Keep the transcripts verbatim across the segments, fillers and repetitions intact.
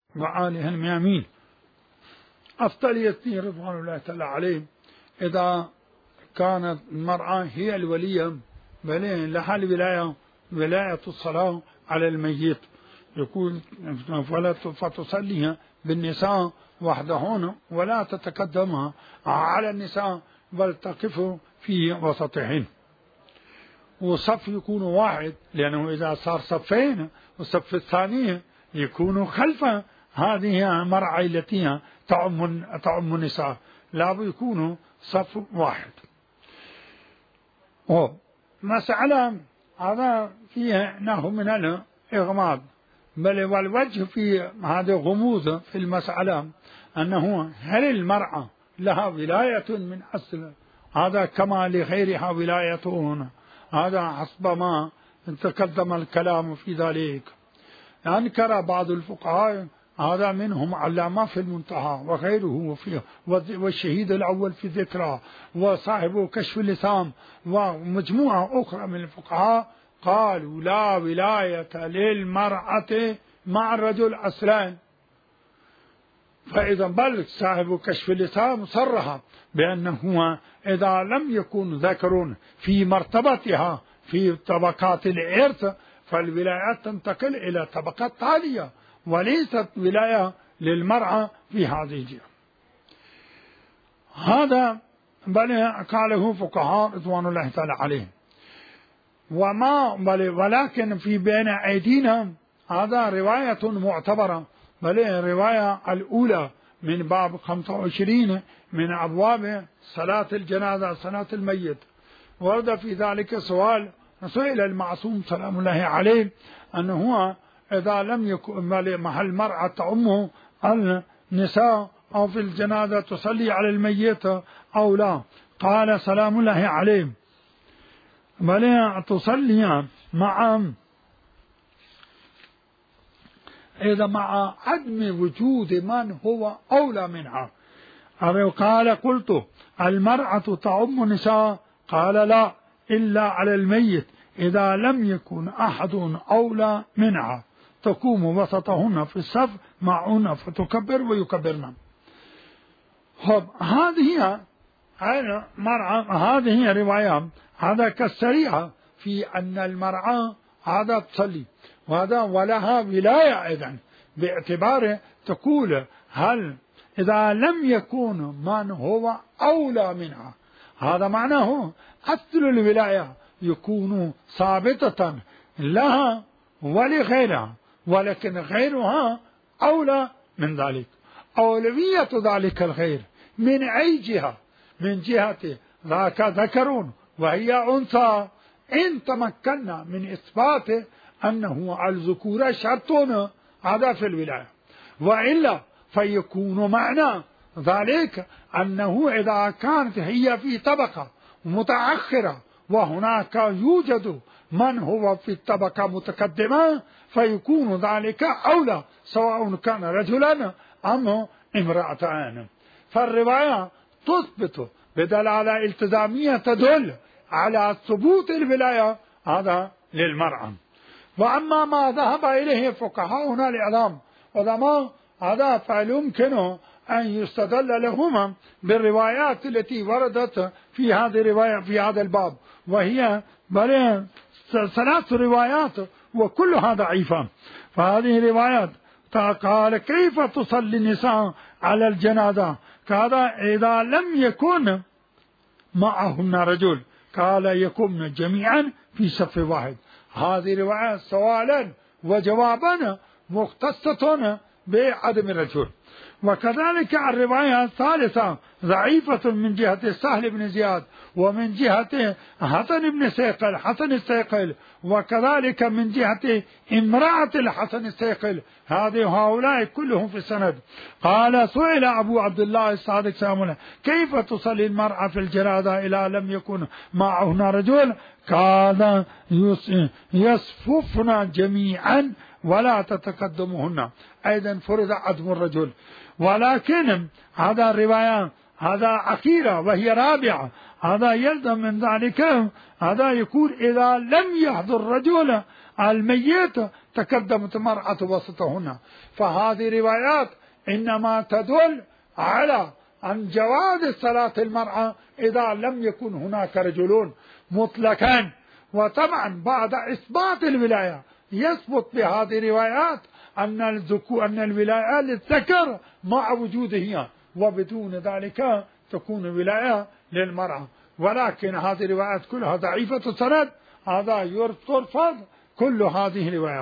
وآله الميامين. أفضلية رضوان الله تعالى عليه إذا كانت المرأة هي الولية بل لها الولاية ولاية الصلاة على الميت، يقول فلا فتصلي بالنساء وحدهن ولا تتقدمها على النساء بل تقف في وسطهن، وصف يكون واحد لأنه إذا صار صفين والصف الثاني يكون خلف هذه المرأة التي تعم تعم النساء، لا يكون صف واحد. مسألة هذا فيها نوع من الإغماض، بل والوجه في هذا غموض في المسألة أنه هل المرأة لها ولاية من أصل هذا كما لغيرها ولاية هنا، هذا حسب ما تقدم الكلام في ذلك. أنكر بعض الفقهاء هذا منهم علامة في المنتهى وغيره فيه، والشهيد الأول في ذكرى وصاحب كشف اللسان ومجموعة أخرى من الفقهاء قالوا لا ولاية للمرأة مع الرجل أصلا. فإذا بل صاحب كشف اللسان صرح بأنه إذا لم يكن ذكر في مرتبتها في طبقات الإرث فالولايات تنتقل إلى طبقات تالية وليست ولاية للمرأة في هذه الجهة. هذا بل قاله فقهاء رضوان الله تعالى عليهم. وما بل ولكن في بين أيدينا هذا رواية معتبرة، بل الرواية الأولى من باب خمسة وعشرين من أبواب صلاة الجنازة صلاة الميت، ورد في ذلك سؤال سئل المعصوم سلام الله عليه أنه إذا لم يكن مع المرأة تعمه النساء أو في الجنازة تصلي على الميت أو لا، قال سلام الله عليه بل تصلي مع إذا مع عدم وجود من هو أولى منها. قال قلت المرأة تعم النساء؟ قال لا إلا على الميت إذا لم يكن أحد أولى منها تقوم وسطهن في الصف معهن فتكبر ويكبرن. هذه هي مرأة، هذه هي رواية هذا كالسريعة في أن المرأة هذا تصلي وهذا ولها ولاية أيضا، باعتبار تقول هل إذا لم يكن من هو أولى منها، هذا معناه أصل الولاية يكون ثابتة لها ولغيرها، ولكن غيرها أولى من ذلك. أولوية ذلك الغير من أي جهة؟ من جهة ذاك ذكر وهي أنثى، إن تمكنا من إثبات أنه الذكورة شرط هذا في الولاية، وإلا فيكون معنى ذلك أنه إذا كانت هي في طبقة متأخرة وهناك يوجد من هو في الطبقة متقدمة فيكون ذلك أولى سواء كان رجلا أم امرأتان. فالرواية تثبت بدلالة التزامية تدل على ثبوت الولاية هذا للمرأة. وأما ما ذهب إليه فقهاؤنا الإعلام وذما هذا فيمكن أن يستدل لهما بالروايات التي وردت في هذه الرواية في هذا الباب، وهي بل ثلاث روايات وكلها ضعيفة. فهذه الروايات قال كيف تصلي النساء على الجنازة؟ قال إذا لم يكن معهن رجل، قال يقومن جميعا في صف واحد. هذه رواية سؤالا وجوابا مختصة بعدم الرجل. وكذلك الرواية الثالثة ضعيفة من جهة سهل بن زياد ومن جهة حسن بن سيقل حسن السيقل، وكذلك من جهة امرأة الحسن السيقل، هذه هؤلاء كلهم في السند. قال سئل أبو عبد الله الصادق سلام الله كيف تصلي المرأة في الجنازة إذا لم يكن معهن رجل؟ قال يصففن جميعا ولا تتقدمهن، أيضا فرض عدم الرجل. ولكن هذا الرواية هذا أخيرة وهي رابعة، هذا يلزم من ذلك هذا يكون إذا لم يحضر رجل الميت تقدمت المرأة وسطهن. فهذه روايات إنما تدل على عن جواز صلاة المرأة إذا لم يكن هناك رجلون مطلقا. وطبعا بعد إثبات الولاية يثبت بهذه الروايات أن الذكور أن الولاية للذكر مع وجوده، وبدون ذلك تكون ولاية للمرأة. ولكن هذه الروايات كلها ضعيفة السند، هذا يرفض كل هذه الروايات.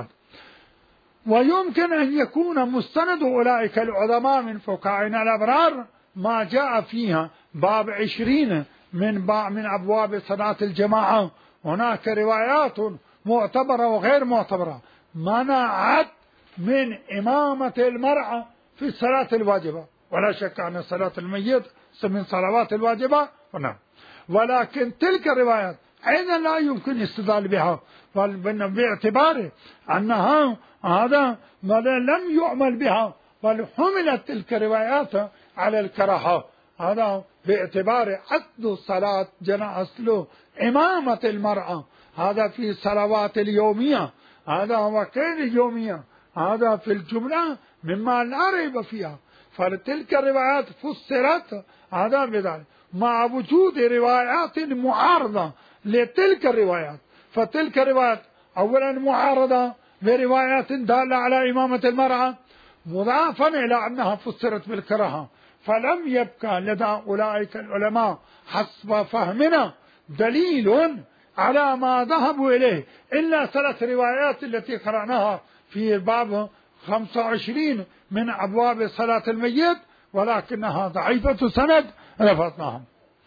ويمكن أن يكون مستند أولئك العلماء من فقهاءنا الأبرار ما جاء فيها باب عشرين من باب من أبواب صلاة الجماعة. هناك روايات معتبرة وغير معتبرة منعت من إمامة المرأة في الصلاة الواجبة، ولا شك أن صلاة الميت من صلوات الواجبة. ولكن تلك الروايات أيضا لا يمكن استدلال بها باعتبار أنها هذا لم يعمل بها، بل حملت تلك الروايات على الكراهة. هذا باعتبار أصل الصلاة جنا أصل إمامة المرأة هذا في الصلوات اليومية، هذا وغير اليومية، هذا في الجملة مما لا ريب فيها. فتلك الروايات فسرت هذا بذلك مع وجود روايات معارضة لتلك الروايات. فتلك الروايات أولا معارضة بروايات دالة على إمامة المرأة، مضافا إلى أنها فسرت بالكراهة. فلم يبقى لدى أولئك العلماء حسب فهمنا دليل على ما ذهبوا إليه إلا ثلاث روايات التي قرأناها في باب خمسة وعشرين من أبواب صلاة الميت، ولكنها ضعيفة سند رفضناهم.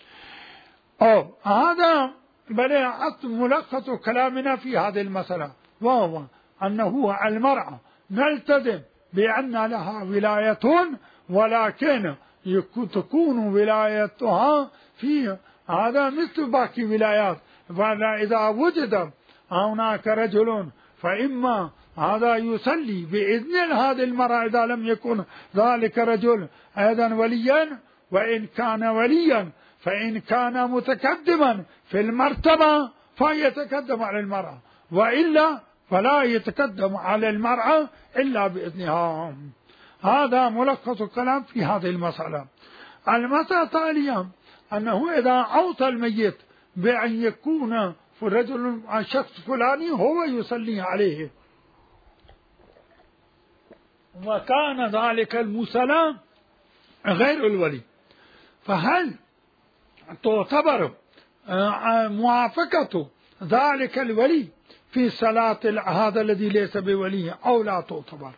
أو هذا بل ملخص كلامنا في هذه المسألة، وهو أنه المرأة نلتزم بأن لها ولاية، ولكن تكون ولايتها في هذا مثل باقي ولايات. فإذا وجد هناك رجل فإما هذا يصلي بإذن هذه المرأة إذا لم يكن ذلك رجل أيضا وليا، وإن كان وليا فإن كان متقدما في المرتبة فيتقدم على المرأة، وإلا فلا يتقدم على المرأة إلا بإذنها. هذا ملخص الكلام في هذه المسألة. المسألة التالية أنه إذا أوصى الميت بأن يكون رجل شخص فلاني هو يصلي عليه، وكان ذلك المصلى غير الولي، فهل تعتبر موافقة ذلك الولي في صلاة هذا الذي ليس بولي أو لا تعتبر؟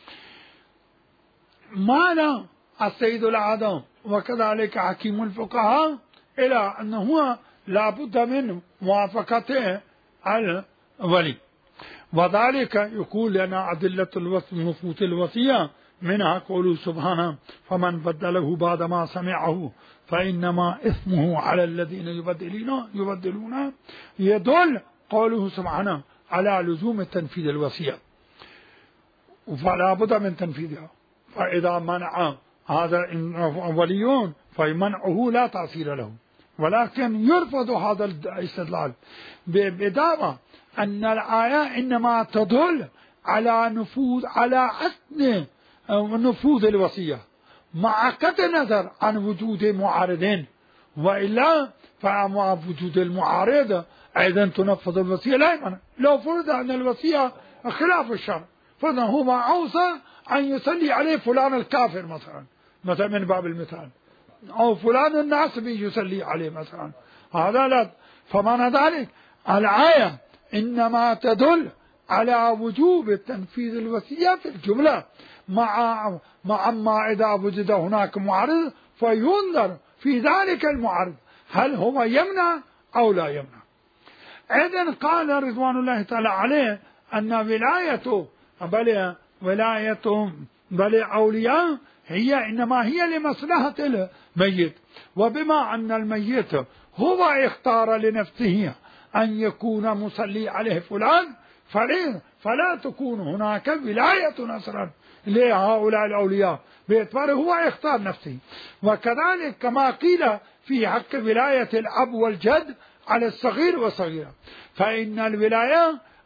معنى السيد الأعظم وكذلك حكيم الفقهاء إلى أنه لا بد من موافقته على الولي، وذلك يقول لنا أدلة نفوذ الوصية منها قوله سبحانه فمن بدله بعد ما سمعه فإنما إثمه على الذين يبدلون يبدلون يدل قوله سبحانه على لزوم تنفيذ الوصية، فلا بد من تنفيذها. فإذا منع هذا ولي فمنعه لا تأثير له، ولكن يرفض هذا الاستدلال بدعوى أن الآية إنما تدل على نفوذ على أثناء نفوذ الوصية مع قطع النظر عن وجود معارضين، وإلا فمع وجود المعارض أيضا تنفذ الوصية لا يمنع. لو فرض أن الوصية خلاف الشرع فهو ما أوصى أن يصلي عليه فلان الكافر مثلا مثلا من باب المثال، أو فلان الناصبي يصلي عليه مثلا، هذا لا. فمعنى ذلك الآية إنما تدل على وجوب تنفيذ الوصية في الجملة، مع مع ما إذا وجد هناك معارض فينظر في ذلك المعارض هل هو يمنع أو لا يمنع. إذن قال رضوان الله تعالى عليه أن ولاية بل ولاية بل أولياء هي إنما هي لمصلحة الميت، وبما أن الميت هو اختار لنفسه أن يكون مصلي عليه فلان فلا تكون هناك ولاية أصلا لهؤلاء الأولياء باعتباره هو اختار نفسه. وكذلك كما قيل في حق ولاية الأب والجد على الصغير والصغيرة، فإن الولاية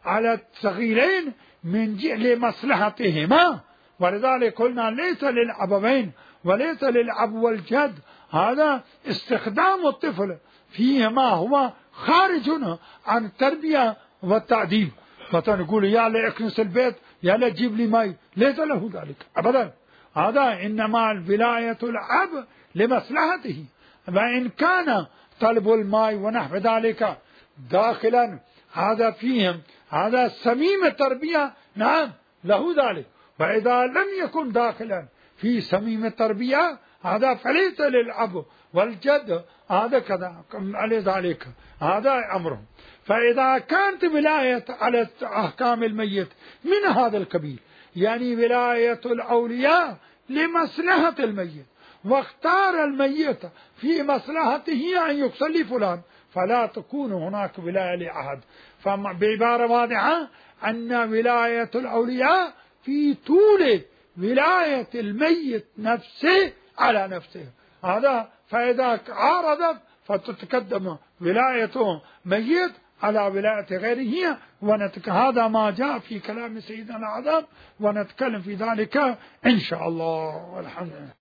على الصغيرين من لمصلحتهما، ولذلك قلنا ليس للأبوين وليس للأب والجد، هذا استخدام الطفل فيما هو خارج عن التربية والتعديب. فتنقول يا لأكنس البيت يا لجيب لي ماء، ليس له ذلك أبدا، هذا إنما ولاية الأب لمصلحته. وإن كان طلب الماء ونحو ذلك داخلا هذا فيهم هذا سميم التربية، نعم له ذلك. وإذا لم يكن داخلا في سميم التربية هذا فليس للأب والجد، هذا كذا على ذلك، هذا أمرهم. فإذا كانت ولاية على أحكام الميت من هذا القبيل، يعني ولاية الأولياء لمصلحة الميت، واختار الميت في مصلحته أن يصلي فلان، فلا تكون هناك ولاية لأحد. فبعبارة واضحة أن ولاية الأولياء في طول ولاية الميت نفسه على نفسه، هذا. فإذا عارضت فتتقدم ولاية ميت على ولاية غيره. ونتك هذا ما جاء في كلام سيدنا الأعظم، ونتكلم في ذلك إن شاء الله والحمد لله.